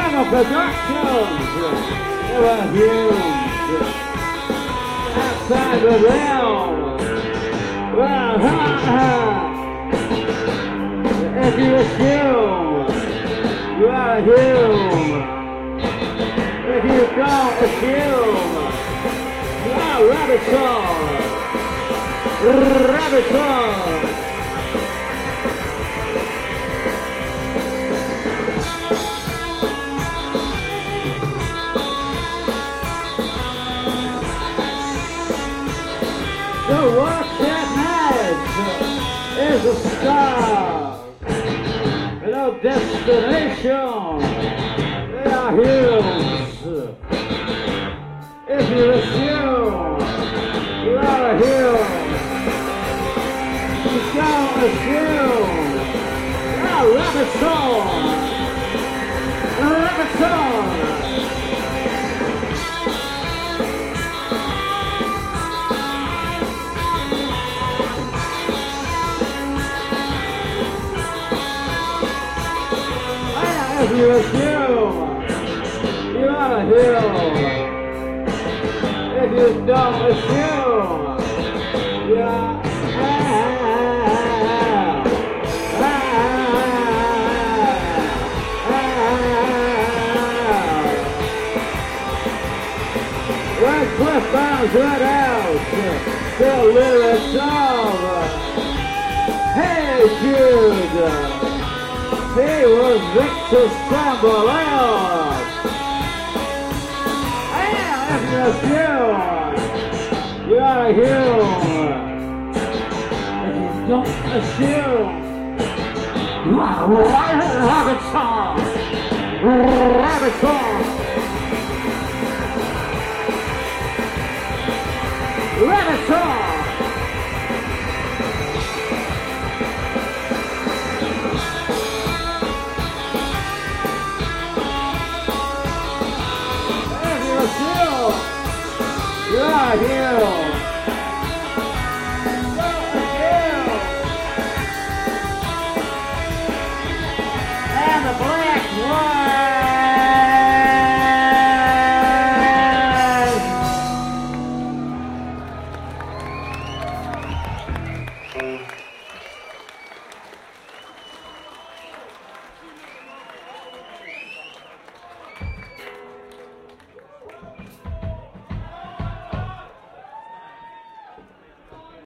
Seven Productions. Never huge. Outside the realm. Well, if you assume you are a human, if you don't assume you are a rabbit song. Rabbit song. So watch that match is a star. No destination. They are heroes. If you assume you are a hero, you don't assume you are a rabbit song. A rabbit song. If you assume you are a hero, if you don't assume you are when Cliff Barnes read out the lyrics of Hey Jude, he was Victor Stamboleo. And if you assume you are a hero, if you don't assume you are a rabbit song. Rabbit song. Rabbit song. You are a hero.